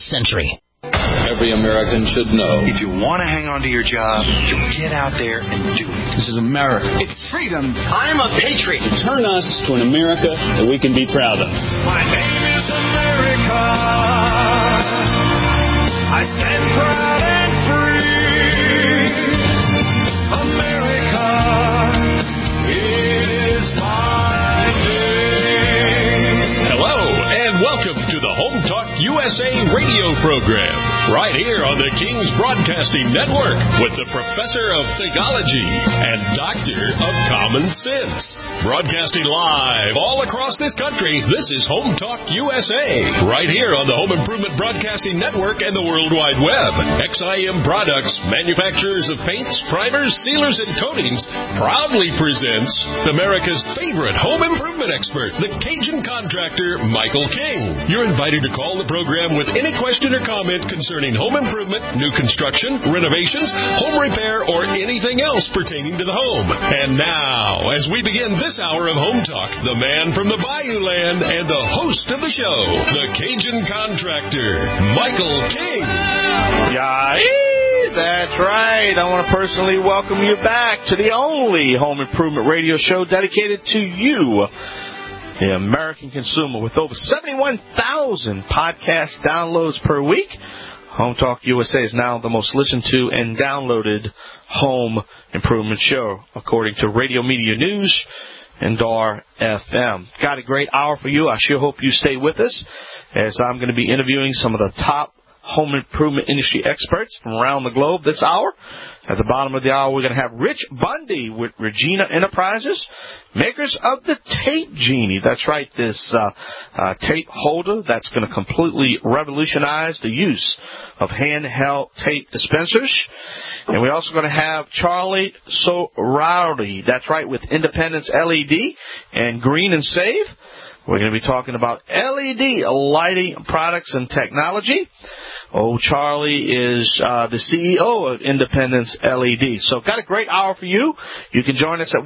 century. Every American should know. If you want to hang on to your job, you get out there and do it. This is America. It's freedom. I'm a patriot. Turn us to an America that we can be proud of. My name is America. I stand proud and free. America is my name. Hello, and welcome to the Home Talk USA radio program, right here on the King's Broadcasting Network with the Professor of Theology and Doctor of Common Sense. Broadcasting live all across this country, this is Home Talk USA, right here on the Home Improvement Broadcasting Network and the World Wide Web. XIM Products, manufacturers of paints, primers, sealers, and coatings, proudly presents America's favorite home improvement expert, the Cajun contractor, Michael King. You're invited to call the program with any question or comment concerning home improvement, new construction, renovations, home repair, or anything else pertaining to the home. And now, as we begin this hour of Home Talk, the man from the Bayou Land and the host of the show, the Cajun contractor, Michael King. That's right. I want to personally welcome you back to the only home improvement radio show dedicated to you, the American consumer, with over 71,000 podcast downloads per week. Home Talk USA is now the most listened to and downloaded home improvement show, according to Radio Media News and DAR FM. Got a great hour for you. I sure hope you stay with us, as I'm going to be interviewing some of the top home improvement industry experts from around the globe this hour. At the bottom of the hour, we're going to have Rich Bundy with Regina Enterprises, makers of the Tape Genie. That's right, this tape holder that's going to completely revolutionize the use of handheld tape dispensers. And we're also going to have Charlie Sorority. That's right, with Independence LED and Green and Save. We're going to be talking about LED lighting products and technology. Oh, Charlie is the CEO of Independence LED. So got a great hour for you. You can join us at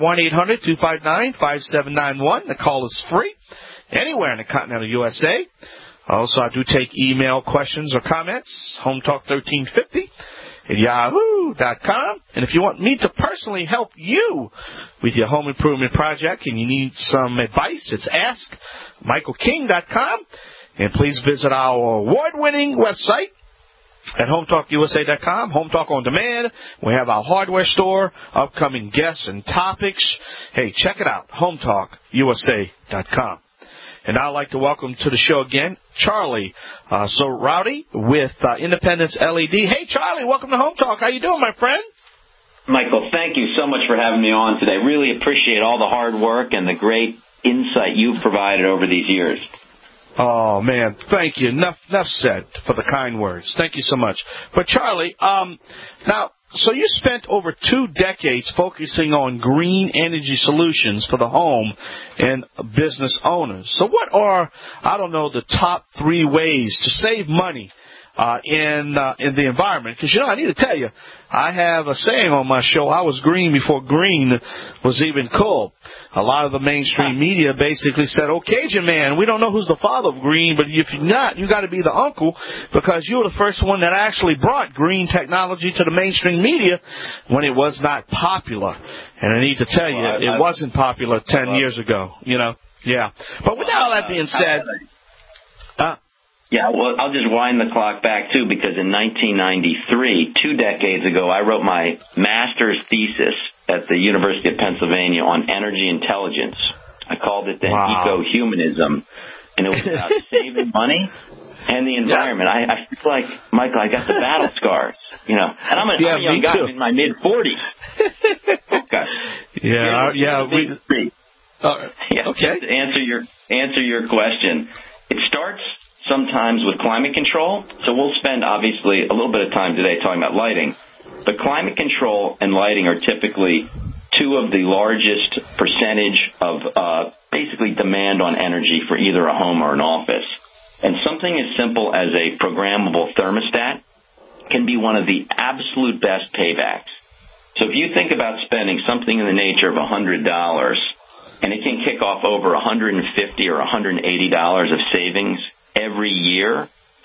1-800-259-5791. The call is free anywhere in the continental USA. Also, I do take email questions or comments, hometalk1350 at yahoo.com. And if you want me to personally help you with your home improvement project and you need some advice, it's askmichaelking.com. And please visit our award-winning website at HomeTalkUSA.com, Home Talk on Demand. We have our hardware store, upcoming guests and topics. Hey, check it out, HomeTalkUSA.com. And I'd like to welcome to the show again Charlie Sorority with Independence LED. Hey, Charlie, welcome to Home Talk. How you doing, my friend? Michael, thank you so much for having me on today. Really appreciate all the hard work and the great insight you've provided over these years. Oh, man, thank you. Enough said for the kind words. Thank you so much. But, Charlie, now, so you spent over 2 decades focusing on green energy solutions for the home and business owners. So what are, the top 3 ways to save money in the environment? Because, I need to tell you, I have a saying on my show, I was green before green was even cool. A lot of the mainstream media basically said, oh, Cajun man, we don't know who's the father of green, but if you're not, you got to be the uncle, because you were the first one that actually brought green technology to the mainstream media when it was not popular. And I need to tell you, it wasn't popular 10 years ago, Yeah. But with all that being said... Yeah, well, I'll just wind the clock back, too, because in 1993, 2 decades ago, I wrote my master's thesis at the University of Pennsylvania on energy intelligence. I called it then eco-humanism, and it was about saving money and the environment. Yeah. I feel like, Michael, I got the battle scars, and I'm a young guy. I'm in my mid-40s. Okay. Okay. To answer your question, it starts sometimes with climate control. So we'll spend, obviously, a little bit of time today talking about lighting. But climate control and lighting are typically 2 of the largest percentage of basically demand on energy for either a home or an office. And something as simple as a programmable thermostat can be one of the absolute best paybacks. So if you think about spending something in the nature of $100, and it can kick off over $150 or $180 of savings every year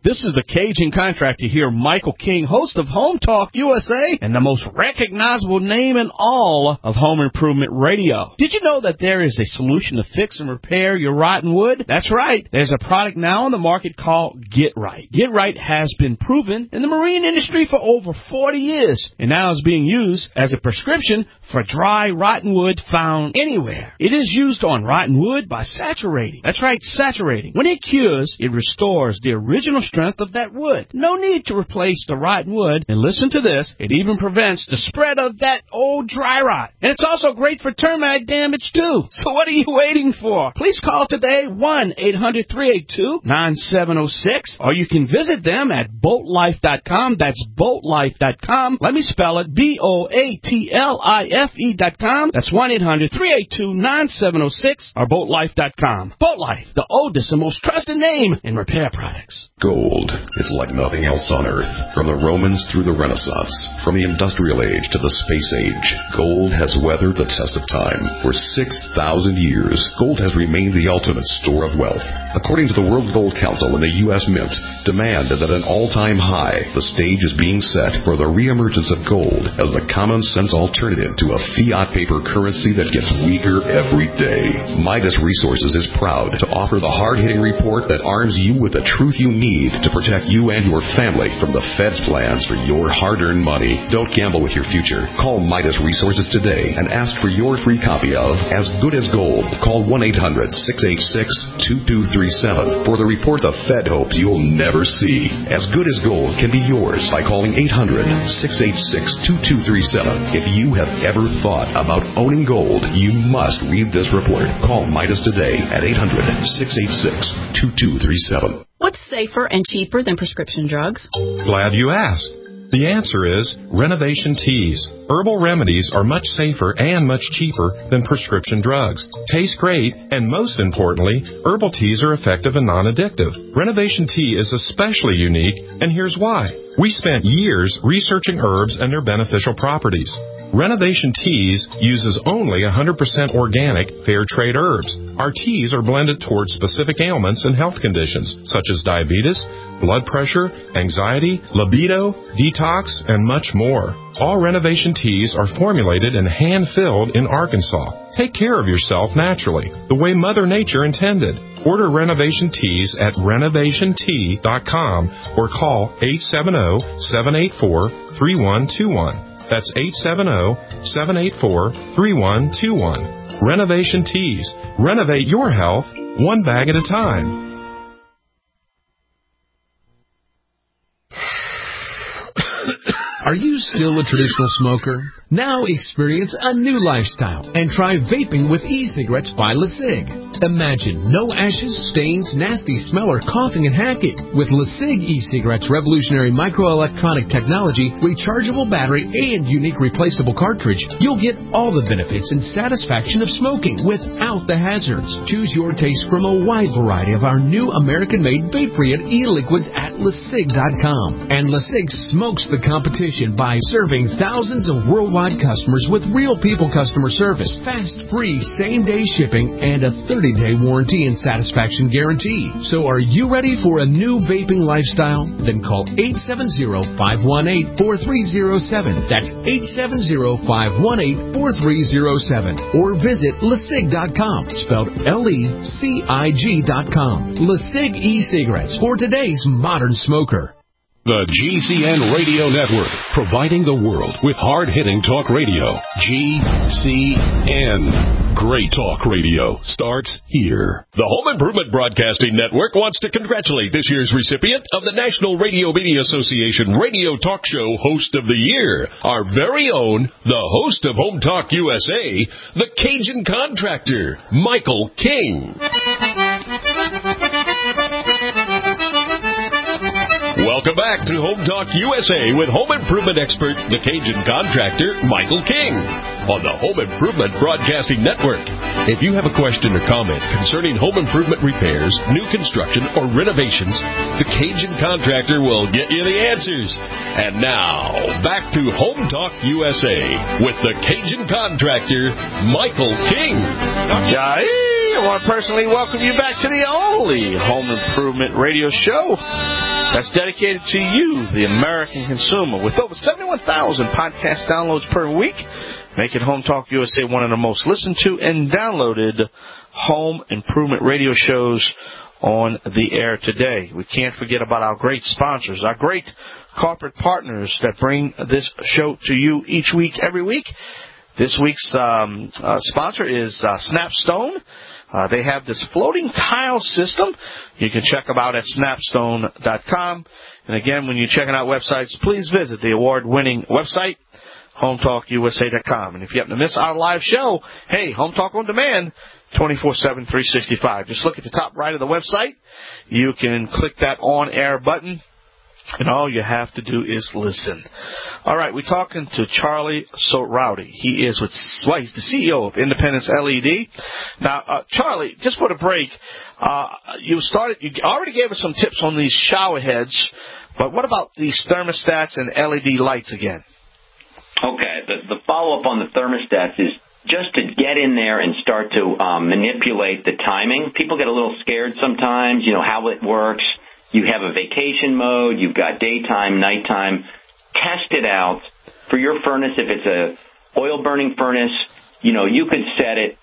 This is the Cajun Contractor here, Michael King, host of Home Talk USA, and the most recognizable name in all of home improvement radio. Did you know that there is a solution to fix and repair your rotten wood? That's right. There's a product now on the market called Get Right. Get Right has been proven in the marine industry for over 40 years, and now is being used as a prescription for dry, rotten wood found anywhere. It is used on rotten wood by saturating. That's right, saturating. When it cures, it restores the original strength of that wood. No need to replace the rotten wood. And listen to this, it even prevents the spread of that old dry rot. And it's also great for termite damage too. So what are you waiting for? Please call today 1-800-382-9706, or you can visit them at boatlife.com. That's boatlife.com. Let me spell it, BOATLIFE.com. That's 1-800-382-9706 or boatlife.com. Boatlife, the oldest and most trusted name in repair products. Gold. It's like nothing else on Earth. From the Romans through the Renaissance, from the Industrial Age to the Space Age, gold has weathered the test of time. For 6,000 years, gold has remained the ultimate store of wealth. According to the World Gold Council and the U.S. Mint, demand is at an all-time high. The stage is being set for the reemergence of gold as the common-sense alternative to a fiat paper currency that gets weaker every day. Midas Resources is proud to offer the hard-hitting report that arms you with the truth you need to protect you and your family from the Fed's plans for your hard-earned money. Don't gamble with your future. Call Midas Resources today and ask for your free copy of As Good as Gold. Call 1-800-686-2237 for the report the Fed hopes you'll never see. As Good as Gold can be yours by calling 800-686-2237. If you have ever thought about owning gold, you must read this report. Call Midas today at 800-686-2237. What's safer and cheaper than prescription drugs? Glad you asked. The answer is Renovation Teas. Herbal remedies are much safer and much cheaper than prescription drugs. Taste great, and most importantly, herbal teas are effective and non-addictive. Renovation Tea is especially unique, and here's why. We spent years researching herbs and their beneficial properties. Renovation Teas uses only 100% organic, fair trade herbs. Our teas are blended towards specific ailments and health conditions, such as diabetes, blood pressure, anxiety, libido, detox, and much more. All Renovation Teas are formulated and hand-filled in Arkansas. Take care of yourself naturally, the way Mother Nature intended. Order Renovation Teas at renovationtea.com or call 870-784-3121. That's 870-784-3121. Renovation Teas. Renovate your health one bag at a time. Are you still a traditional smoker? Now experience a new lifestyle and try vaping with e-cigarettes by LeSig. Imagine no ashes, stains, nasty smell, or coughing and hacking. With LeSig e-cigarettes' revolutionary microelectronic technology, rechargeable battery, and unique replaceable cartridge, you'll get all the benefits and satisfaction of smoking without the hazards. Choose your taste from a wide variety of our new American-made vape-free e-liquids at LeSig.com. And LeSig smokes the competition by serving thousands of worldwide customers with real people customer service, fast, free, same-day shipping, and a 30-day warranty and satisfaction guarantee. So are you ready for a new vaping lifestyle? Then call 870-518-4307. That's 870-518-4307. Or visit LeSig.com, spelled LECIG.com. LeSig e-cigarettes for today's modern smoker. The GCN Radio Network, providing the world with hard-hitting talk radio. GCN. Great talk radio starts here. The Home Improvement Broadcasting Network wants to congratulate this year's recipient of the National Radio Media Association Radio Talk Show Host of the Year, our very own, the host of Home Talk USA, the Cajun Contractor, Michael King. Welcome back to Home Talk USA with home improvement expert, the Cajun Contractor, Michael King, on the Home Improvement Broadcasting Network. If you have a question or comment concerning home improvement repairs, new construction, or renovations, the Cajun Contractor will get you the answers. And now, back to Home Talk USA with the Cajun Contractor, Michael King. I want to personally welcome you back to the only home improvement radio show That's dedicated to you, the American consumer. With over 71,000 podcast downloads per week, making Home Talk USA one of the most listened to and downloaded home improvement radio shows on the air today. We can't forget about our great sponsors, our great corporate partners that bring this show to you each week, every week. This week's sponsor is Snapstone. They have this floating tile system. You can check them out at snapstone.com. And again, when you're checking out websites, please visit the award-winning website, HomeTalkUSA.com. And if you happen to miss our live show, hey, Home Talk on Demand, 24/7, 365. Just look at the top right of the website. You can click that on-air button, and all you have to do is listen. All right, we're talking to Charlie Sorowdy. He is he's the CEO of Independence LED. Now, Charlie, just for the break, you already gave us some tips on these shower heads, but what about these thermostats and LED lights again? Okay, the follow-up on the thermostats is just to get in there and start to manipulate the timing. People get a little scared sometimes, how it works. You have a vacation mode, you've got daytime, nighttime. Test it out. For your furnace, if it's a oil-burning furnace, you could set it,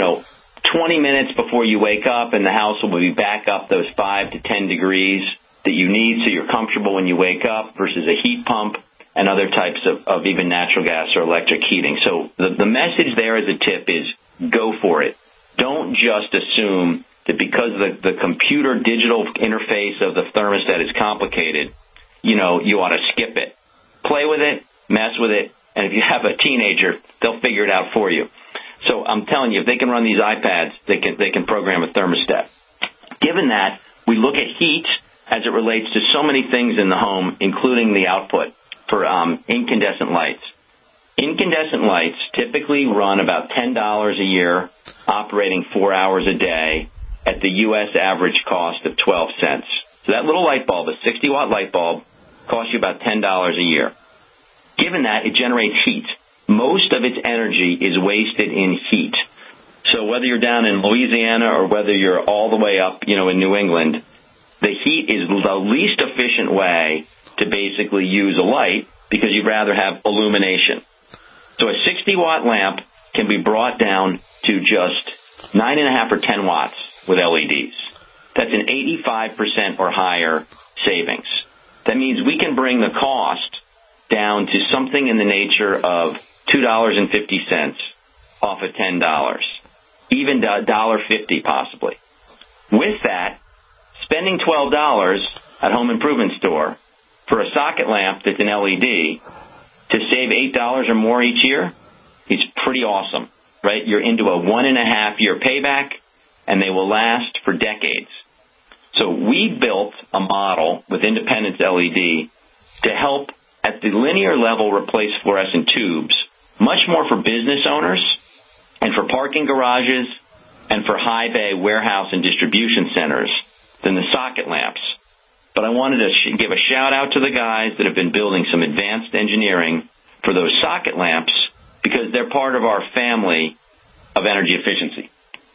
20 minutes before you wake up, and the house will be back up those 5 to 10 degrees that you need so you're comfortable when you wake up, versus a heat pump and other types of even natural gas or electric heating. So the message there as a tip is go for it. Don't just assume that because the computer digital interface of the thermostat is complicated, you ought to skip it. Play with it, mess with it, and if you have a teenager, they'll figure it out for you. So I'm telling you, if they can run these iPads, they can program a thermostat. Given that, we look at heat as it relates to so many things in the home, including the output for incandescent lights. Incandescent lights typically run about $10 a year, operating 4 hours a day, at the U.S. average cost of 12 cents. So that little light bulb, a 60-watt light bulb, costs you about $10 a year. Given that, it generates heat. Most of its energy is wasted in heat. So whether you're down in Louisiana or whether you're all the way up, in New England, the heat is the least efficient way to basically use a light because you'd rather have illumination. So a 60-watt lamp can be brought down to just 9.5 or 10 watts with LEDs. That's an 85% or higher savings. That means we can bring the cost down to something in the nature of $2.50 off of $10, even $1.50 possibly. With that, spending $12 at Home Improvement Store for a socket lamp that's an LED to save $8 or more each year is pretty awesome, right? You're into a 1.5-year payback, and they will last for decades. So we built a model with Independence LED to help at the linear level replace fluorescent tubes, much more for business owners and for parking garages and for high bay warehouse and distribution centers than the socket lamps. But I wanted to give a shout out to the guys that have been building some advanced engineering for those socket lamps because they're part of our family of energy efficiency.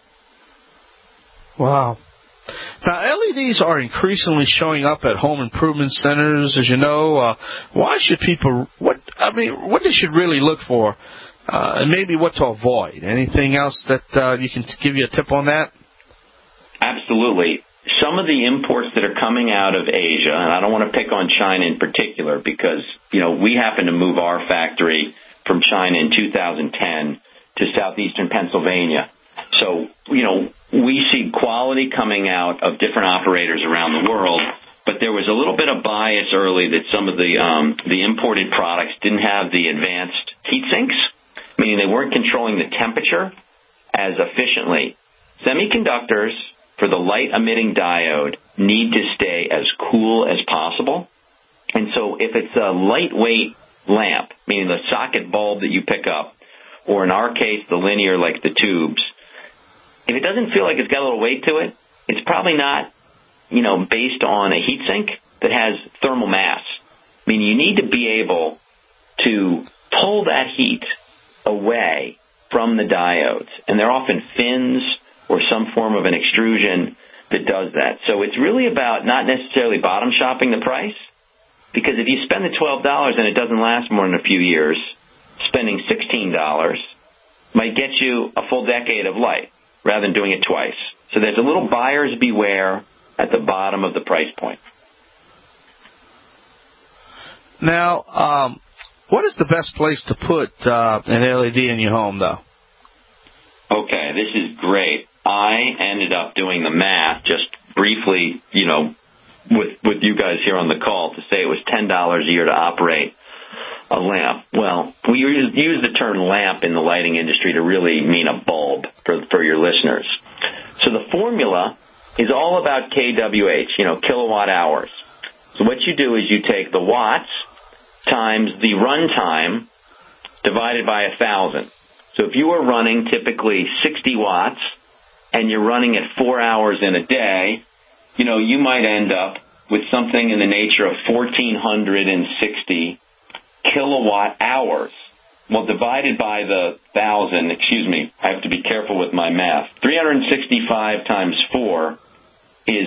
Wow. Now, LEDs are increasingly showing up at home improvement centers, as you know. Why should people, what they should really look for, and maybe what to avoid? Anything else that you can give you a tip on that? Absolutely. Some of the imports that are coming out of Asia, and I don't want to pick on China in particular because, we happened to move our factory from China in 2010 to southeastern Pennsylvania. So, we see quality coming out of different operators around the world, but there was a little bit of bias early that some of the imported products didn't have the advanced heat sinks, meaning they weren't controlling the temperature as efficiently. Semiconductors for the light-emitting diode need to stay as cool as possible. And so if it's a lightweight lamp, meaning the socket bulb that you pick up, or in our case, the linear like the tubes, if it doesn't feel like it's got a little weight to it, it's probably not, based on a heat sink that has thermal mass. I mean, you need to be able to pull that heat away from the diodes. And they're often fins or some form of an extrusion that does that. So it's really about not necessarily bottom shopping the price, because if you spend the $12 and it doesn't last more than a few years, spending $16 might get you a full decade of light rather than doing it twice. So there's a little buyer's beware at the bottom of the price point. Now, what is the best place to put an LED in your home, though? Okay, this is great. I ended up doing the math just briefly, with you guys here on the call to say it was $10 a year to operate a lamp. Well, we use the term lamp in the lighting industry to really mean a bulb for your listeners. So the formula is all about kWh, kilowatt hours. So what you do is you take the watts times the run time divided by 1,000. So if you are running typically 60 watts and you're running it 4 hours in a day, you might end up with something in the nature of 1,460 kilowatt hours. Well, divided by the 1,000, I have to be careful with my math. 365 times 4 is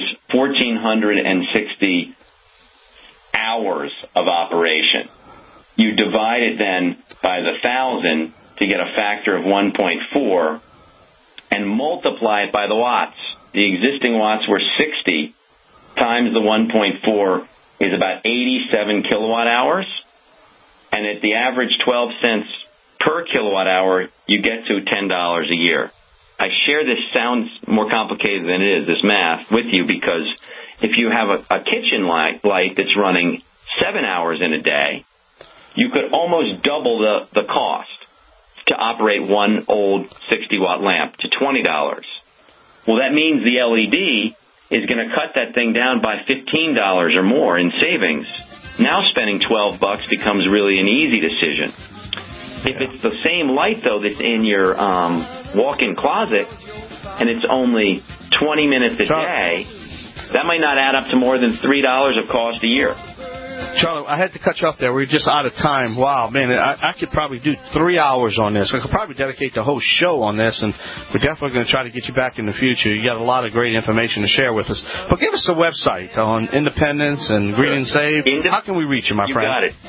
1,460 hours of operation. You divide it then by the 1,000 to get a factor of 1.4 and multiply it by the watts. The existing watts were 60 times the 1.4 is about 87 kilowatt hours. And at the average 12 cents per kilowatt hour, you get to $10 a year. I share this, sounds more complicated than it is, this math, with you because if you have a kitchen light that's running 7 hours in a day, you could almost double the cost to operate one old 60-watt lamp to $20. Well, that means the LED is going to cut that thing down by $15 or more in savings. Now spending $12 becomes really an easy decision. If it's the same light, though, that's in your walk-in closet, and it's only 20 minutes a day, that might not add up to more than $3 of cost a year. Charlie, I had to cut you off there. We're just out of time. Wow, man, I could probably do 3 hours on this. I could probably dedicate the whole show on this, and we're definitely going to try to get you back in the future. You got a lot of great information to share with us. But give us a website on Independence and Green and Save. How can we reach you, my friend? You got it.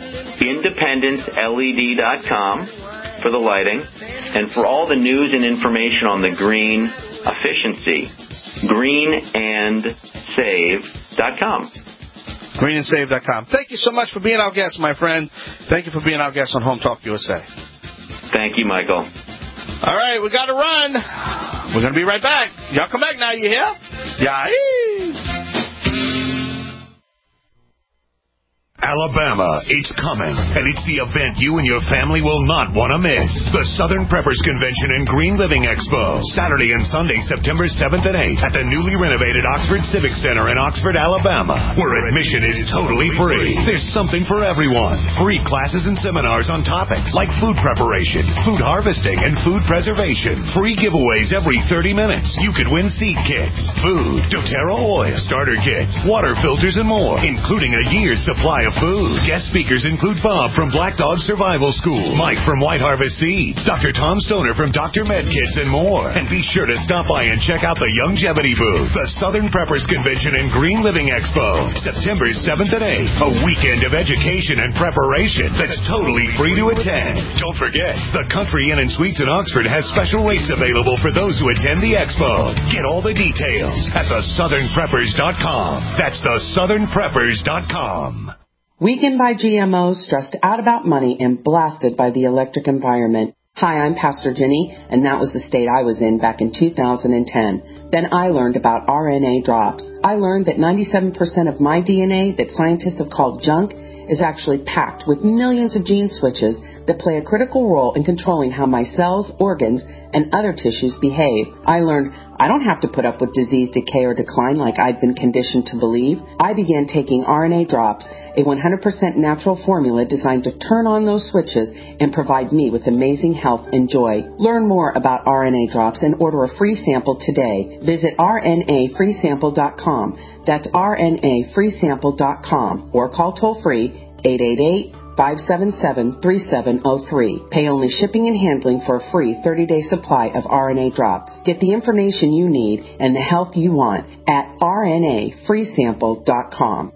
IndependenceLED.com for the lighting, and for all the news and information on the green efficiency, greenandsave.com. greenandsave.com. Thank you so much for being our guest, my friend. Thank you for being our guest on Home Talk USA. Thank you, Michael. All right, we got to run. We're going to be right back. Y'all come back now, you hear? Yeah. Alabama, it's coming, and it's the event you and your family will not want to miss. The Southern Preppers Convention and Green Living Expo, Saturday and Sunday, September 7th and 8th at the newly renovated Oxford Civic Center in Oxford, Alabama, where admission is totally free. There's something for everyone. Free classes and seminars on topics like food preparation, food harvesting, and food preservation. Free giveaways every 30 minutes. You could win seed kits, food, doTERRA oil, starter kits, water filters, and more, including a year's supply of food. Guest speakers include Bob from Black Dog Survival School, Mike from White Harvest Seeds, Dr. Tom Stoner from Dr. Medkits, and more. And be sure to stop by and check out the Longevity booth, the Southern Preppers Convention and Green Living Expo, September 7th and 8th, a weekend of education and preparation that's totally free to attend. Don't forget, the Country Inn and Suites in Oxford has special rates available for those who attend the expo. Get all the details at thesouthernpreppers.com. That's thesouthernpreppers.com. Weakened by GMOs, stressed out about money, and blasted by the electric environment. Hi, I'm Pastor Jenny, and that was the state I was in back in 2010. Then I learned about RNA drops. I learned that 97% of my DNA that scientists have called junk is actually packed with millions of gene switches that play a critical role in controlling how my cells, organs, and other tissues behave. I learned I don't have to put up with disease, decay, or decline like I'd been conditioned to believe. I began taking RNA drops, a 100% natural formula designed to turn on those switches and provide me with amazing health and joy. Learn more about RNA drops and order a free sample today. Visit rnafreesample.com. That's rnafreesample.com or call toll-free 888 577-3703. Pay only shipping and handling for a free 30-day supply of RNA drops. Get the information you need and the health you want at rnafreesample.com.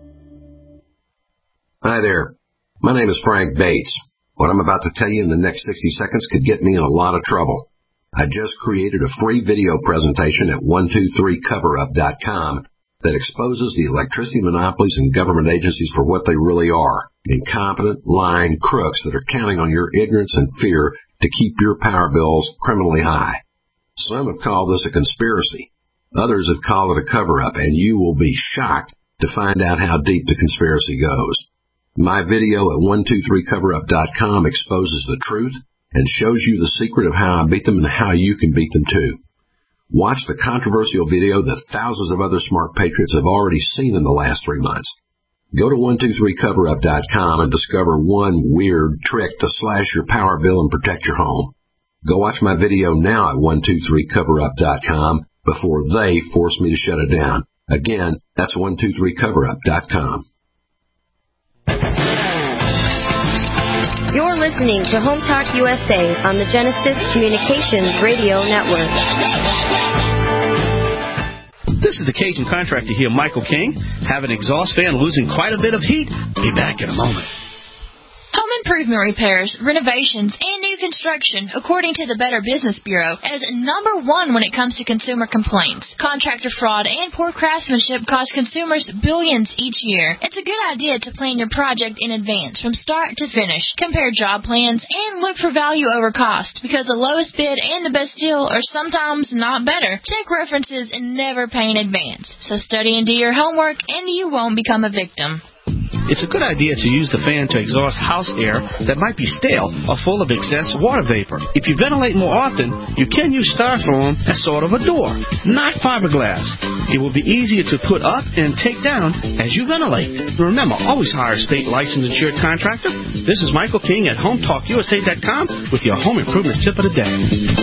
Hi there. My name is Frank Bates. What I'm about to tell you in the next 60 seconds could get me in a lot of trouble. I just created a free video presentation at 123coverup.com that exposes the electricity monopolies and government agencies for what they really are. Incompetent, lying crooks that are counting on your ignorance and fear to keep your power bills criminally high. Some have called this a conspiracy. Others have called it a cover-up, and you will be shocked to find out how deep the conspiracy goes. My video at 123coverup.com exposes the truth and shows you the secret of how I beat them and how you can beat them too. Watch the controversial video that thousands of other smart patriots have already seen in the last 3 months. Go to 123coverup.com and discover one weird trick to slash your power bill and protect your home. Go watch my video now at 123coverup.com before they force me to shut it down. Again, that's 123coverup.com. You're listening to Home Talk USA on the Genesis Communications Radio Network. This is the Cajun contractor here, Michael King. Have an exhaust fan losing quite a bit of heat? Be back in a moment. Home improvement repairs, renovations, and new construction, according to the Better Business Bureau, is number one when it comes to consumer complaints. Contractor fraud and poor craftsmanship cost consumers billions each year. It's a good idea to plan your project in advance, from start to finish. Compare job plans and look for value over cost, because the lowest bid and the best deal are sometimes not better. Check references and never pay in advance. So study and do your homework, and you won't become a victim. It's a good idea to use the fan to exhaust house air that might be stale or full of excess water vapor. If you ventilate more often, you can use styrofoam as sort of a door, not fiberglass. It will be easier to put up and take down as you ventilate. Remember, always hire a state licensed insured contractor. This is Michael King at HomeTalkUSA.com with your home improvement tip of the day.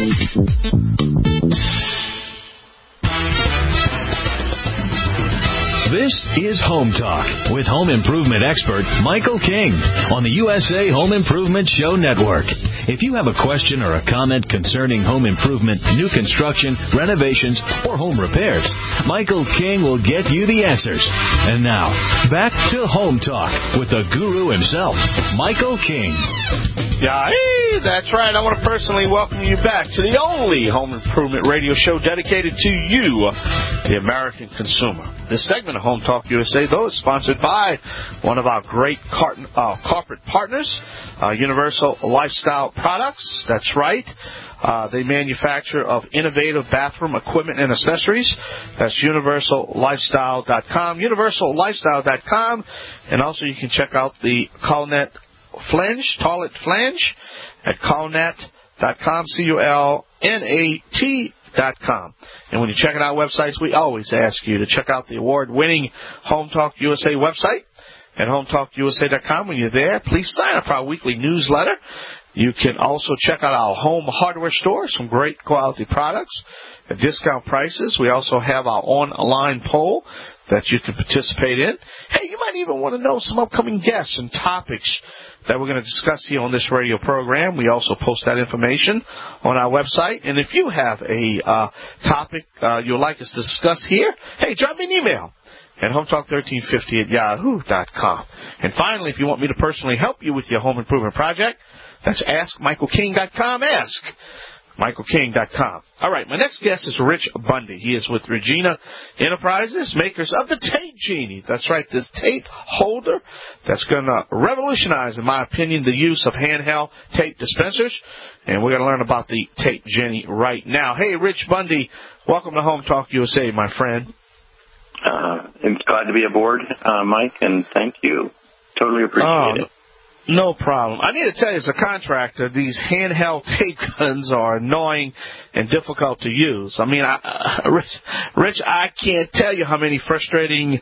This is Home Talk with home improvement expert Michael King on the USA Home Improvement Show Network. If you have a question or a comment concerning home improvement, new construction, renovations, or home repairs, Michael King will get you the answers. And now, back to Home Talk with the guru himself, Michael King. Yeah, hey, that's right. I want to personally welcome you back to the only home improvement radio show dedicated to you, the American consumer. This segment of Home Talk USA, though, is sponsored by one of our great corporate partners, Universal Lifestyle Products. That's right. They manufacture of innovative bathroom equipment and accessories. That's universallifestyle.com, universallifestyle.com. And also you can check out the Colnet Flange, toilet flange, at colnet.com, CULNAT.com. And when you check out our websites, we always ask you to check out the award-winning Home Talk USA website at HomeTalkUSA.com. When you're there, please sign up for our weekly newsletter. You can also check out our home hardware store, some great quality products at discount prices. We also have our online poll that you can participate in. Hey, you might even want to know some upcoming guests and topics that we're going to discuss here on this radio program. We also post that information on our website. And if you have a topic you'd like us to discuss here, hey, drop me an email at hometalk1350@yahoo.com. And finally, if you want me to personally help you with your home improvement project, that's AskMichaelKing.com. AskMichaelKing.com. All right, my next guest is Rich Bundy. He is with Regina Enterprises, makers of the Tape Genie. That's right, this tape holder that's going to revolutionize, in my opinion, the use of handheld tape dispensers. And we're going to learn about the Tape Genie right now. Hey, Rich Bundy, welcome to Home Talk USA, my friend. I'm glad to be aboard, Mike, and thank you. Totally appreciate it. No problem. I need to tell you, as a contractor, these handheld tape guns are annoying and difficult to use. I mean, Rich, I can't tell you how frustrating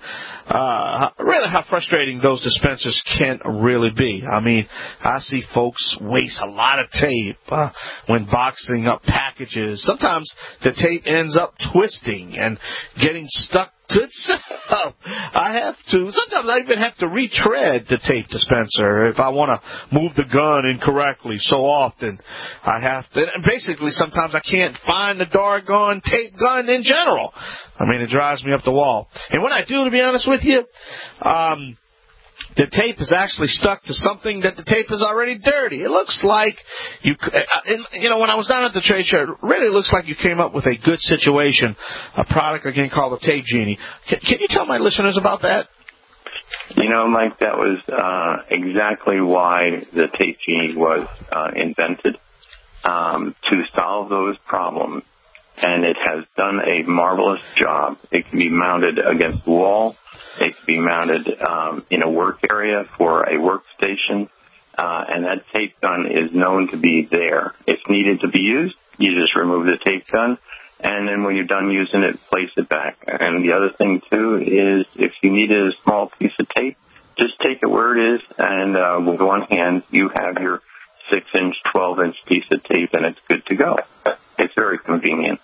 those dispensers can really be. I mean, I see folks waste a lot of tape when boxing up packages. Sometimes the tape ends up twisting and getting stuck itself. I have to. Sometimes I even have to retread the tape dispenser if I want to move the gun incorrectly. So often I have to. And basically, sometimes I can't find the doggone tape gun in general. I mean, it drives me up the wall. And when I do, to be honest with you, the tape is actually stuck to something that the tape is already dirty. It looks like when I was down at the trade show, it really looks like you came up with a good situation, a product again called the Tape Genie. Can you tell my listeners about that? Mike, that was exactly why the Tape Genie was invented, to solve those problems. And it has done a marvelous job. It can be mounted against the wall. It can be mounted in a work area for a workstation. And that tape gun is known to be there. If needed to be used, you just remove the tape gun. And then when you're done using it, place it back. And the other thing, too, is if you needed a small piece of tape, just take it where it is. And with one hand, you have your 6-inch, 12-inch piece of tape, and it's good to go. It's very convenient.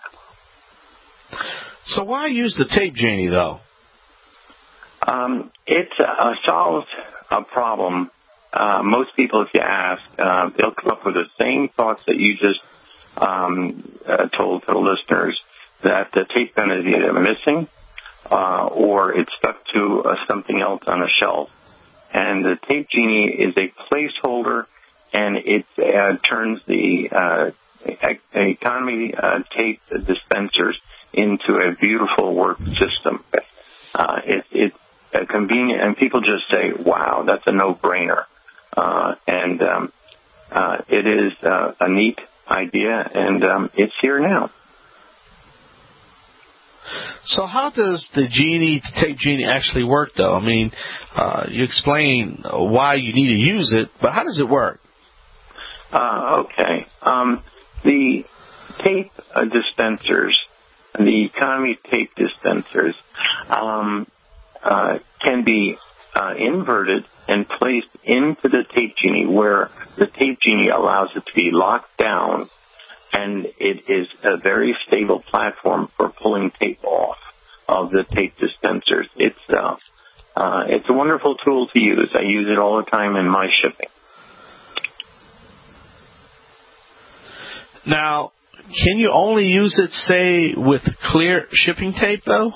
So why use the Tape Genie, though? It solves a problem. Most people, if you ask, they'll come up with the same thoughts that you just told to the listeners, that the tape gun is either missing or it's stuck to something else on a shelf. And the Tape Genie is a placeholder, and it turns the economy tape dispensers into a beautiful work system. It's convenient, and people just say, wow, that's a no-brainer. It is a neat idea, and it's here now. So how does the Tape Genie actually work, though? I mean, you explain why you need to use it, but how does it work? Okay. The tape dispensers, the economy tape dispensers, can be inverted and placed into the Tape Genie, where the Tape Genie allows it to be locked down, and it is a very stable platform for pulling tape off of the tape dispensers. It's a wonderful tool to use. I use it all the time in my shipping. Now, can you only use it, say, with clear shipping tape, though?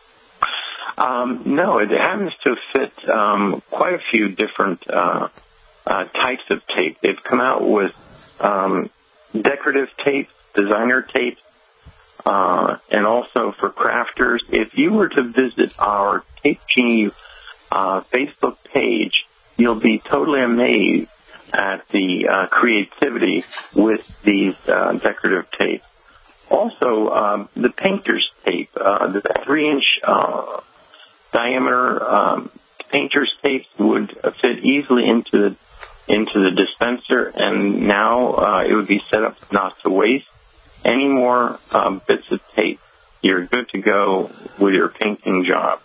No, it happens to fit quite a few different types of tape. They've come out with decorative tape, designer tape, and also for crafters. If you were to visit our Tape Genie Facebook page, you'll be totally amazed at the creativity with these decorative tapes. Also, the painter's tape, the 3-inch diameter painter's tapes would fit easily into the dispenser, and now it would be set up not to waste any more bits of tape. You're good to go with your painting job.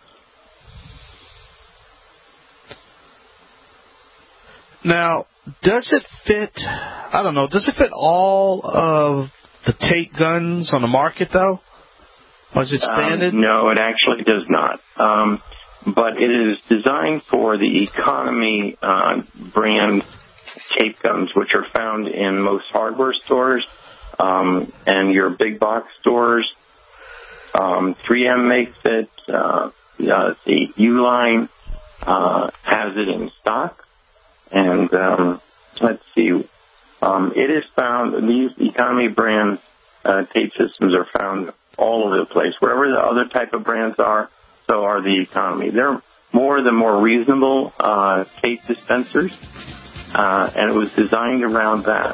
Now, does it fit all of the tape guns on the market, though? Or is it standard? No, it actually does not. But it is designed for the economy brand tape guns, which are found in most hardware stores and your big box stores. 3M makes it. The Uline has it in stock. And let's see. It is found, these economy brand tape systems are found all over the place. Wherever the other type of brands are, so are the economy. They're the more reasonable tape dispensers, and it was designed around that.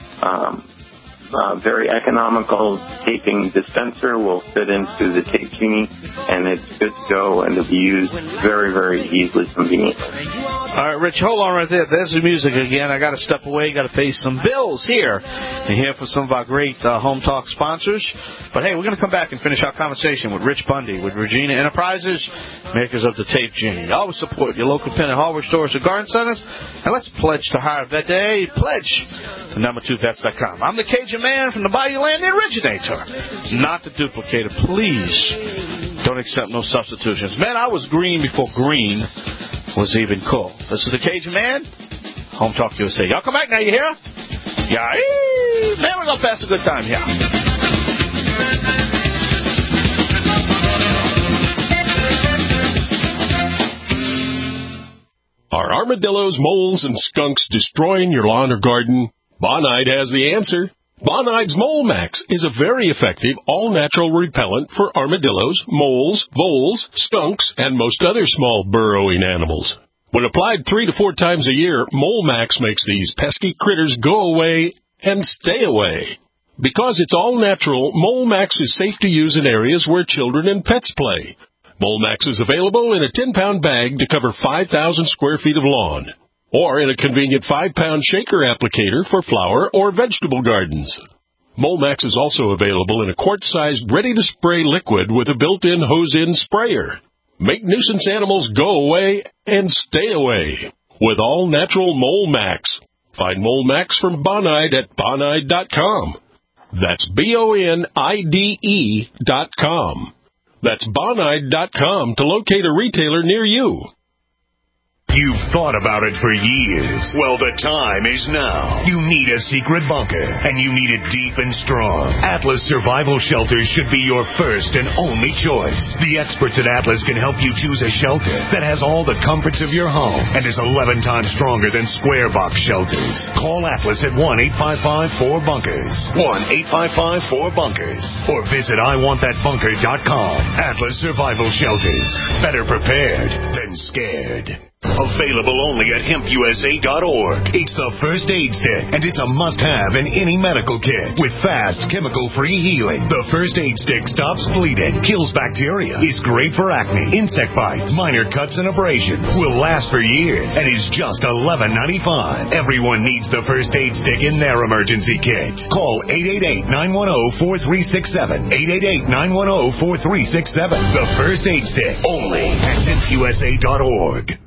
Very economical taping dispenser will fit into the Tape Genie, and it's good to go and to be used very, very easily, conveniently. All right, Rich, hold on right there. There's the music again. I got to step away. Got to pay some bills here and hear from some of our great Home Talk sponsors. But, hey, we're going to come back and finish our conversation with Rich Bundy with Regina Enterprises, makers of the Tape Genie. Always support your local independent hardware stores and garden centers. And let's pledge to hire a vet day. Pledge to number2vets.com. I'm the Cajun Man from the Bayou Land, the originator. Not the duplicator. Please Don't accept no substitutions. Man, I was green before green was even cool. This is the Cajun Man, Home Talk USA. Y'all come back now, you hear? Yeah, man, we're going to pass a good time here. Are armadillos, moles, and skunks destroying your lawn or garden? Bonide has the answer. Bonide's Mole Max is a very effective, all-natural repellent for armadillos, moles, voles, skunks, and most other small burrowing animals. When applied 3 to 4 times a year, Mole Max makes these pesky critters go away and stay away. Because it's all natural, Mole Max is safe to use in areas where children and pets play. Mole Max is available in a 10-pound bag to cover 5,000 square feet of lawn, or in a convenient 5-pound shaker applicator for flower or vegetable gardens. Mole Max is also available in a quart-sized ready-to-spray liquid with a built-in hose-in sprayer. Make nuisance animals go away and stay away with all-natural Mole Max. Find Mole Max from Bonide at Bonide.com. That's BONIDE.com. That's Bonide.com to locate a retailer near you. You've thought about it for years. Well, the time is now. You need a secret bunker, and you need it deep and strong. Atlas Survival Shelters should be your first and only choice. The experts at Atlas can help you choose a shelter that has all the comforts of your home and is 11 times stronger than square box shelters. Call Atlas at 1-855-4BUNKERS. 1-855-4BUNKERS. Or visit IWantThatBunker.com. Atlas Survival Shelters. Better prepared than scared. Available only at HempUSA.org. It's the first aid stick, and it's a must-have in any medical kit. With fast, chemical-free healing, the first aid stick stops bleeding, kills bacteria, is great for acne, insect bites, minor cuts and abrasions, will last for years, and is just $11.95. Everyone needs the first aid stick in their emergency kit. Call 888-910-4367. 888-910-4367. The first aid stick, only at HempUSA.org.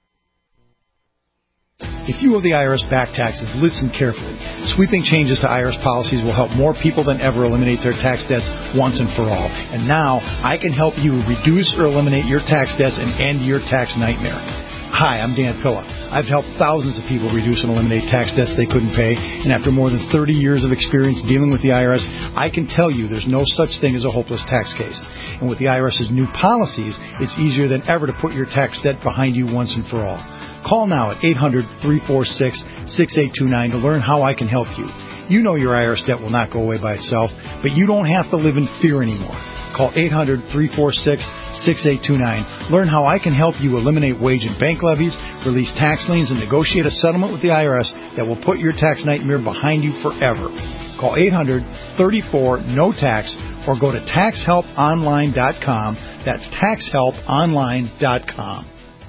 If you owe the IRS back taxes, listen carefully. Sweeping changes to IRS policies will help more people than ever eliminate their tax debts once and for all. And now, I can help you reduce or eliminate your tax debts and end your tax nightmare. Hi, I'm Dan Pilla. I've helped thousands of people reduce and eliminate tax debts they couldn't pay, and after more than 30 years of experience dealing with the IRS, I can tell you there's no such thing as a hopeless tax case. And with the IRS's new policies, it's easier than ever to put your tax debt behind you once and for all. Call now at 800-346-6829 to learn how I can help you. You know your IRS debt will not go away by itself, but you don't have to live in fear anymore. Call 800-346-6829. Learn how I can help you eliminate wage and bank levies, release tax liens, and negotiate a settlement with the IRS that will put your tax nightmare behind you forever. Call 800-34-NO-TAX or go to TaxHelpOnline.com. That's TaxHelpOnline.com.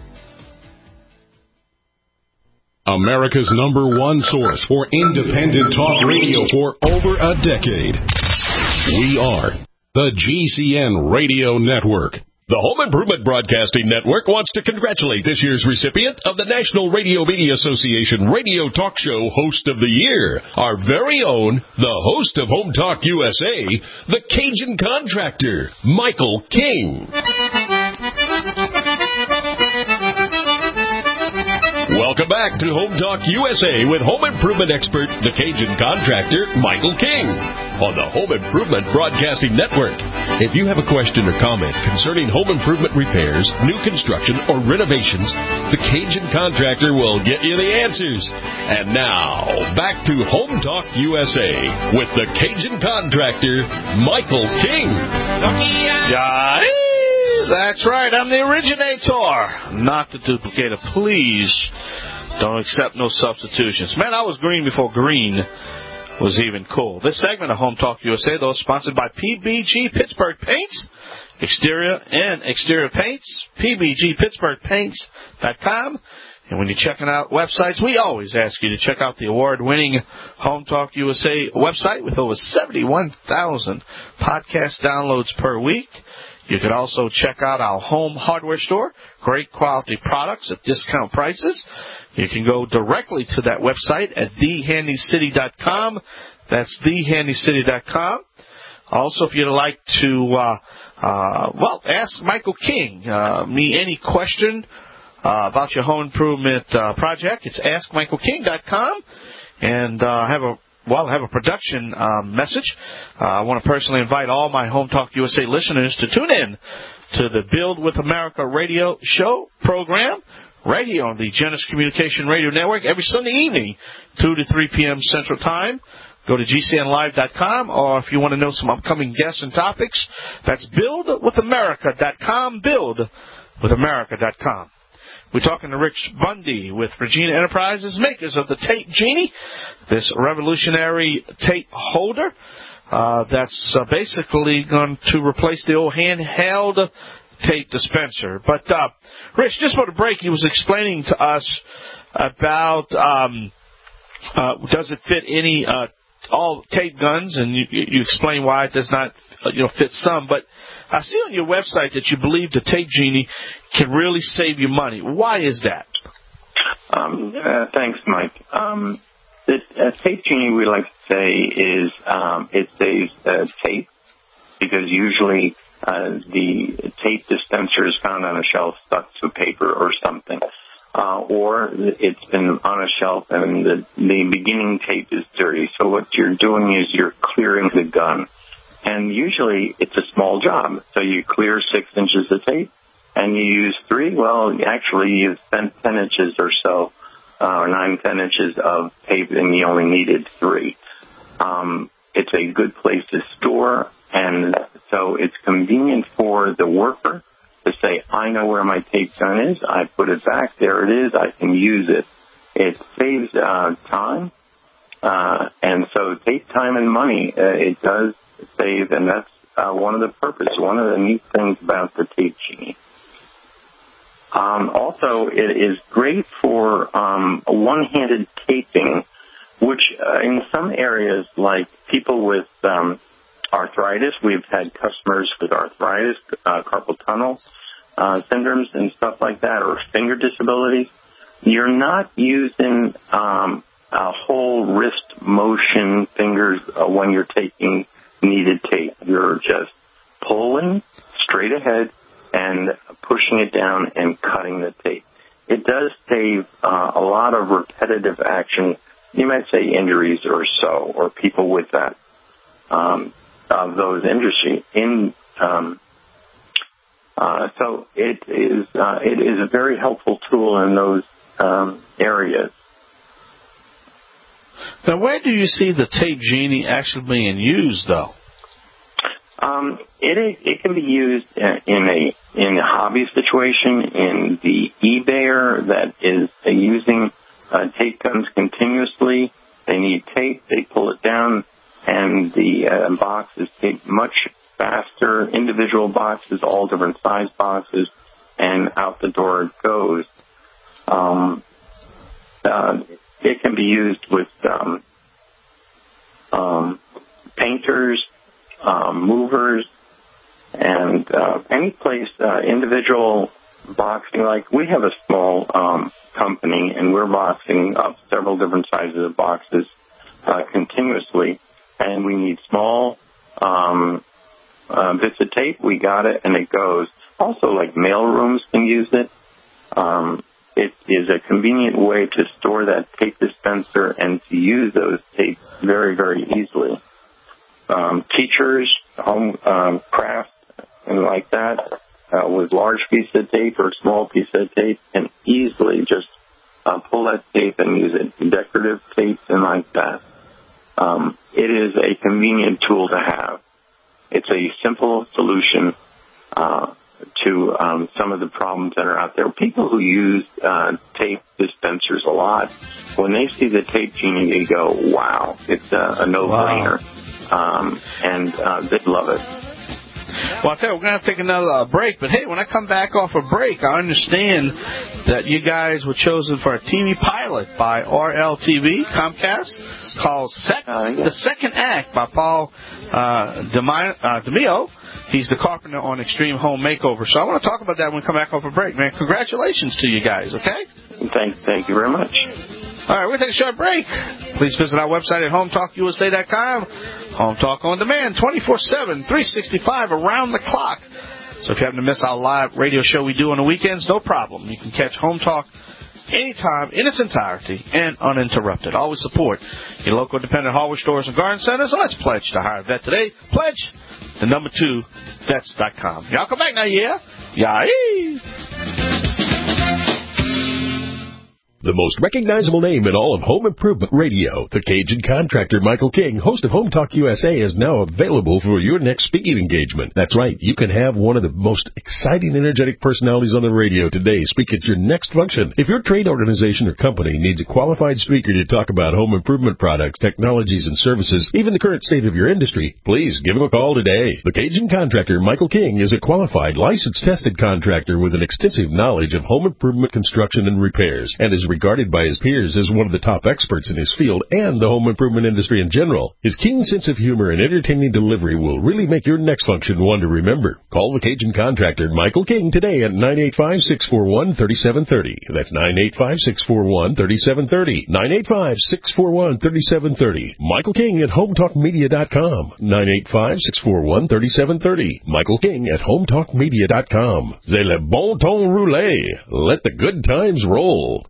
America's #1 source for independent talk radio for over a decade. We are the GCN Radio Network. The Home Improvement Broadcasting Network wants to congratulate this year's recipient of the National Radio Media Association Radio Talk Show Host of the Year, our very own, the host of Home Talk USA, the Cajun Contractor, Michael King. Welcome back to Home Talk USA with home improvement expert, the Cajun Contractor, Michael King, on the Home Improvement Broadcasting Network. If you have a question or comment concerning home improvement repairs, new construction, or renovations, the Cajun Contractor will get you the answers. And now, back to Home Talk USA with the Cajun Contractor, Michael King. That's right. I'm the originator, not the duplicator. Please don't accept no substitutions. Man, I was green before green was even cool. This segment of Home Talk USA, though, is sponsored by PBG Pittsburgh Paints, exterior and exterior paints, PBGPittsburghPaints.com. And when you're checking out websites, we always ask you to check out the award-winning Home Talk USA website with over 71,000 podcast downloads per week. You can also check out our home hardware store, great quality products at discount prices. You can go directly to that website at thehandycity.com. That's thehandycity.com. Also, if you'd like to ask Michael King me any question about your home improvement project. It's AskMichaelKing.com, and I have a production message. I want to personally invite all my Home Talk USA listeners to tune in to the Build with America radio show program right here on the Genesis Communication Radio Network every Sunday evening, 2 to 3 p.m. Central Time. Go to GCNlive.com, or if you want to know some upcoming guests and topics, that's BuildWithAmerica.com, BuildWithAmerica.com. We're talking to Rich Bundy with Regina Enterprises, makers of the Tape Genie, this revolutionary tape holder that's basically going to replace the old handheld tape dispenser. But, Rich, just for the break, he was explaining to us about does it fit any all tape guns, and you explain why it does not fit some. But I see on your website that you believe the Tape Genie can really save you money. Why is that? Thanks, Mike. The Tape Genie, we like to say, is it saves tape, because usually the tape dispenser is found on a shelf stuck to paper or something. Or it's been on a shelf and the beginning tape is dirty. So what you're doing is you're clearing the gun. And usually it's a small job. So you clear 6 inches of tape and you use 3. Well, actually you've spent 10 inches or so, or 10 inches of tape, and you only needed 3. It's a good place to store, and so it's convenient for the worker to say, I know where my tape gun is, I put it back, there it is, I can use it. It saves time, and so tape time and money, it does save, and that's one of the purposes, one of the neat things about the Tape Genie. Also, it is great for one-handed taping, which in some areas, like people with arthritis, we've had customers with arthritis, carpal tunnel syndromes and stuff like that, or finger disabilities. You're not using a whole wrist motion fingers when you're taking needed tape. You're just pulling straight ahead and pushing it down and cutting the tape. It does save a lot of repetitive action. You might say injuries or so, or people with that of those industry. So it is a very helpful tool in those areas. Now, where do you see the Tape Genie actually being used, though? It can be used in a hobby situation, in the eBayer that is using tape guns continuously. They need tape, they pull it down, and the box is taped much faster, individual boxes, all different size boxes, and out the door it goes. It can be used with painters, movers, and any place, individual boxing. Like we have a small company, and we're boxing up several different sizes of boxes continuously, and we need small bits of tape. We got it, and it goes. Also, like mail rooms can use it. It is a convenient way to store that tape dispenser and to use those tapes very, very easily. Teachers, home craft, and like that, with large piece of tape or small piece of tape, can easily just pull that tape and use it. Decorative tapes and like that. It is a convenient tool to have. It's a simple solution to some of the problems that are out there. People who use tape dispensers a lot, when they see the Tape Genie, they go, wow, it's a no-brainer. And they love it. Well, I'll tell you, we're going to have to take another break. But, hey, when I come back off a break, I understand that you guys were chosen for a TV pilot by RLTV, Comcast, called The Second Act by Paul DeMio. He's the carpenter on Extreme Home Makeover. So I want to talk about that when we come back off a break, man. Congratulations to you guys, okay? Thank you very much. All right, we'll take a short break. Please visit our website at HomeTalkUSA.com. Home Talk on Demand, 24/7, 365, around the clock. So if you happen to miss our live radio show we do on the weekends, no problem. You can catch Home Talk anytime in its entirety and uninterrupted. Always support your local independent hardware stores and garden centers. And let's pledge to hire a vet today. Pledge the number 2 vets.com. Y'all come back now, yeah? Yay! The most recognizable name in all of home improvement radio, the Cajun contractor Michael King, host of Home Talk USA, is now available for your next speaking engagement. That's right, you can have one of the most exciting, energetic personalities on the radio today speak at your next function. If your trade organization or company needs a qualified speaker to talk about home improvement products, technologies, and services, even the current state of your industry, please give him a call today. The Cajun contractor Michael King is a qualified, licensed, tested contractor with an extensive knowledge of home improvement construction and repairs, and is regarded by his peers as one of the top experts in his field and the home improvement industry in general. His keen sense of humor and entertaining delivery will really make your next function one to remember. Call the Cajun contractor Michael King today at 985-641-3730. That's 985-641-3730. 985-641-3730. Michael King at HomeTalkMedia.com. 985-641-3730. Michael King at HomeTalkMedia.com. C'est le bon ton roulé. Let the good times roll.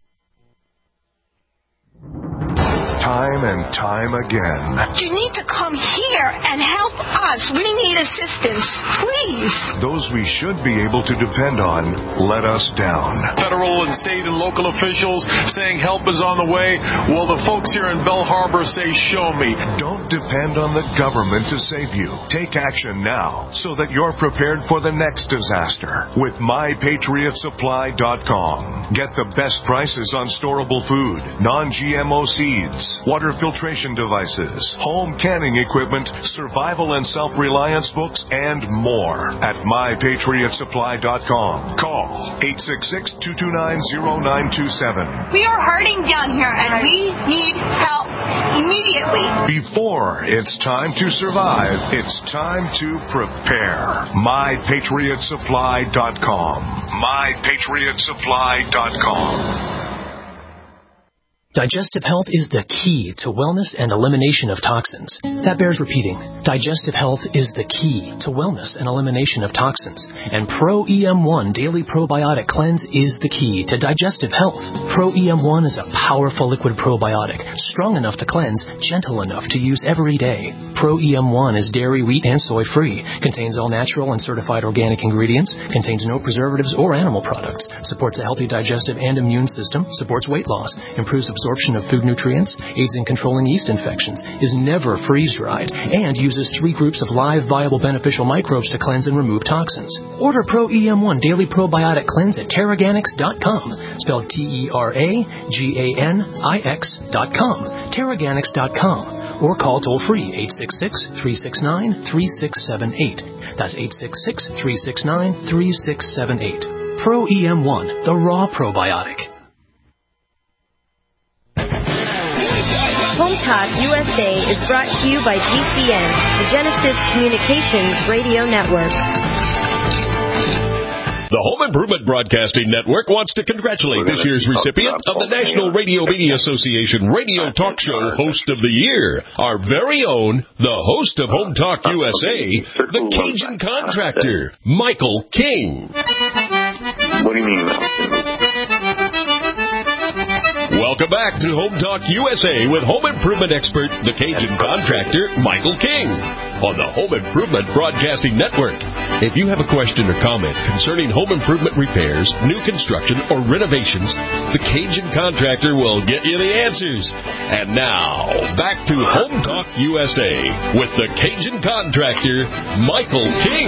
Time and time again. You need to come here and help us. We need assistance, please. Those we should be able to depend on let us down. Federal and state and local officials saying help is on the way. Well, the folks here in Belle Harbor say, show me. Don't depend on the government to save you. Take action now so that you're prepared for the next disaster with MyPatriotSupply.com. Get the best prices on storable food, non-GMO seeds, water filtration devices, home canning equipment, survival and self-reliance books, and more at MyPatriotSupply.com. Call 866-229-0927. We are hurting down here, and we need help immediately. Before it's time to survive, it's time to prepare. MyPatriotSupply.com. MyPatriotSupply.com. Digestive health is the key to wellness and elimination of toxins. That bears repeating. Digestive health is the key to wellness and elimination of toxins. And Pro EM1 Daily Probiotic Cleanse is the key to digestive health. Pro EM1 is a powerful liquid probiotic, strong enough to cleanse, gentle enough to use every day. Pro EM1 is dairy, wheat, and soy-free, contains all natural and certified organic ingredients, contains no preservatives or animal products, supports a healthy digestive and immune system, supports weight loss, improves absorption of food nutrients, aids in controlling yeast infections, is never freeze-dried, and uses 3 groups of live, viable, beneficial microbes to cleanse and remove toxins. Order Pro EM1 Daily Probiotic Cleanse at Terraganix.com, spelled Terraganix.com, Terraganix.com, or call toll-free 866-369-3678. That's 866-369-3678. Pro EM1, the raw probiotic. Home Talk USA is brought to you by GCN, the Genesis Communications Radio Network. The Home Improvement Broadcasting Network wants to congratulate this year's recipient of the National Radio Media Association Radio Talk Show Host of the Year, our very own, the host of Home Talk USA, the Cajun contractor, Michael King. What do you mean? Welcome back to Home Talk USA with home improvement expert, the Cajun contractor, Michael King, on the Home Improvement Broadcasting Network. If you have a question or comment concerning home improvement repairs, new construction, or renovations, the Cajun contractor will get you the answers. And now, back to Home Talk USA with the Cajun contractor, Michael King.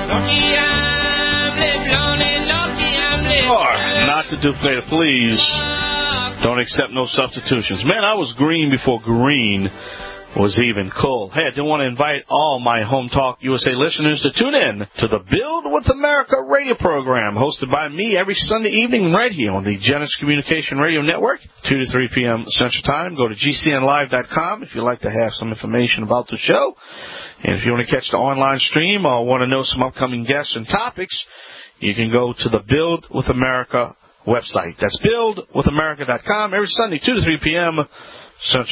Not to duplicate, please. Don't accept no substitutions. Man, I was green before green was even cool. Hey, I do want to invite all my Home Talk USA listeners to tune in to the Build with America radio program, hosted by me every Sunday evening right here on the Genesis Communication Radio Network, 2 to 3 p.m. Central Time. Go to GCNlive.com if you'd like to have some information about the show. And if you want to catch the online stream or want to know some upcoming guests and topics, you can go to the Build with America website. That's buildwithamerica.com every Sunday, 2 to 3 p.m. Central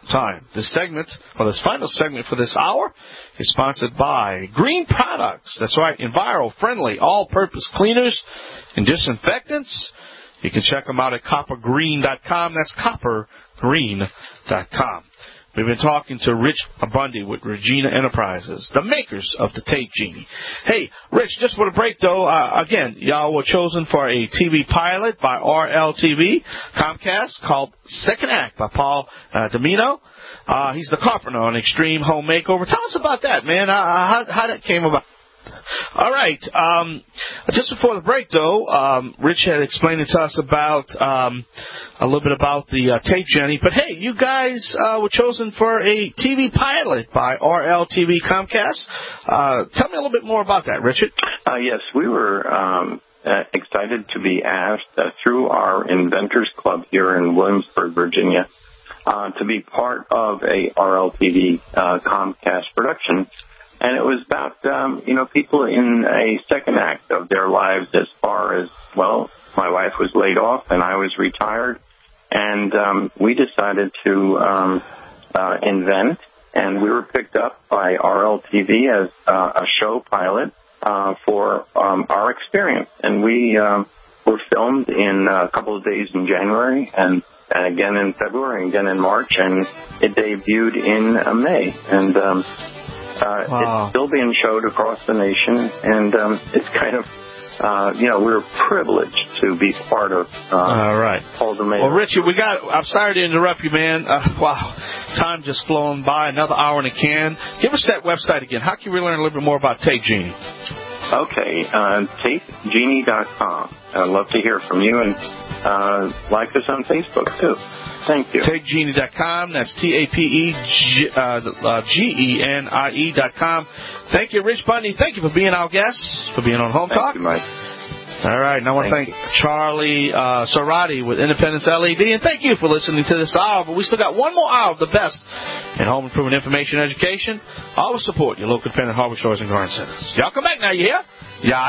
time. This segment, or this final segment for this hour, is sponsored by Green Products. That's right, enviro-friendly, all-purpose cleaners and disinfectants. You can check them out at coppergreen.com. That's coppergreen.com. We've been talking to Rich Bundy with Regina Enterprises, the makers of the Tape Genie. Hey, Rich, just for the break, though, again, y'all were chosen for a TV pilot by RLTV Comcast called Second Act by Paul Domino. He's the carpenter on Extreme Home Makeover. Tell us about that, man, how that came about. All right. Just before the break, though, Rich had explained to us about a little bit about the Tape Genie. But, hey, you guys were chosen for a TV pilot by RLTV Comcast. Tell me a little bit more about that, Richard. Yes, we were excited to be asked through our Inventors Club here in Williamsburg, Virginia, to be part of a RLTV Comcast production. And it was about, people in a second act of their lives as far as, well, my wife was laid off and I was retired. And we decided to invent, and we were picked up by RLTV as a show pilot for our experience. And we were filmed in a couple of days in January and again in February and again in March. And it debuted in May. And it's still being showed across the nation, and it's kind of, we're privileged to be part of all right. Paul Domino. Well, Richard, I'm sorry to interrupt you, man. Wow, time just flown by, another hour in a can. Give us that website again. How can we learn a little bit more about Tape Genie? Okay, tapegenie.com. I'd love to hear from you, and like us on Facebook, too. Thank you. TapeGenie.com. That's TapeGenie.com. Thank you, Rich Bundy. Thank you for being our guest, for being on Home Talk. Thank you, Mike. All right, and I want to thank Charlie Sorati with Independence LED, and thank you for listening to this hour. But we still got one more hour of the best in home improvement information and education. Always support your local independent hardware stores and garden centers. Y'all come back now, you hear? Yeah.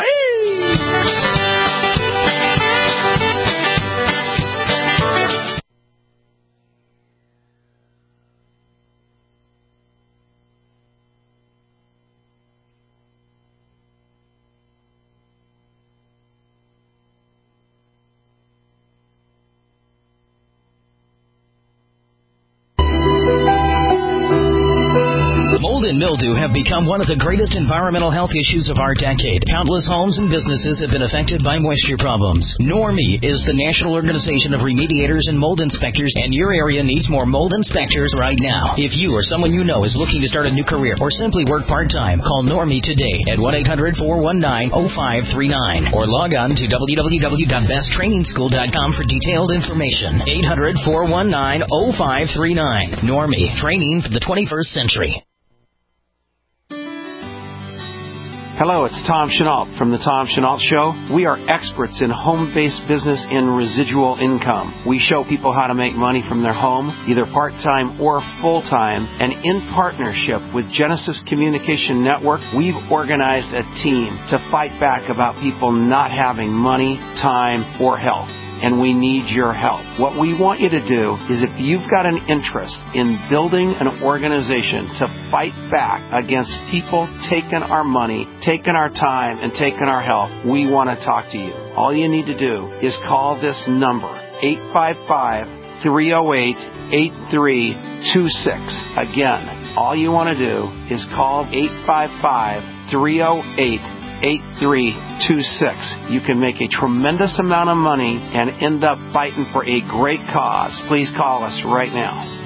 Mold and mildew have become one of the greatest environmental health issues of our decade. Countless homes and businesses have been affected by moisture problems. NORMI is the National Organization of Remediators and Mold Inspectors, and your area needs more mold inspectors right now. If you or someone you know is looking to start a new career or simply work part-time, call NORMI today at 1-800-419-0539 or log on to www.besttrainingschool.com for detailed information. 800-419-0539. NORMI, training for the 21st century. Hello, it's Tom Chenault from The Tom Chenault Show. We are experts in home-based business and residual income. We show people how to make money from their home, either part-time or full-time. And in partnership with Genesis Communication Network, we've organized a team to fight back about people not having money, time, or health. And we need your help. What we want you to do is, if you've got an interest in building an organization to fight back against people taking our money, taking our time, and taking our health, we want to talk to you. All you need to do is call this number, 855-308-8326. Again, all you want to do is call 855-308-8326. You can make a tremendous amount of money and end up fighting for a great cause. Please call us right now.